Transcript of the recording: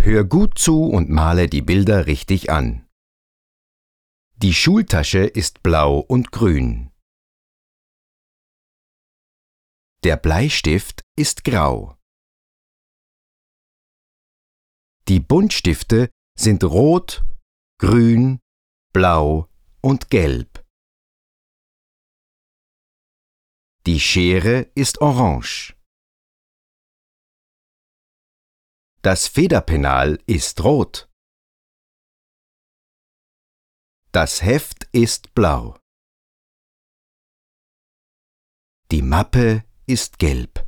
Hör gut zu und male die Bilder richtig an. Die Schultasche ist blau und grün. Der Bleistift ist grau. Die Buntstifte sind rot, grün, blau und gelb. Die Schere ist orange. Das Federpenal ist rot. Das Heft ist blau. Die Mappe ist gelb.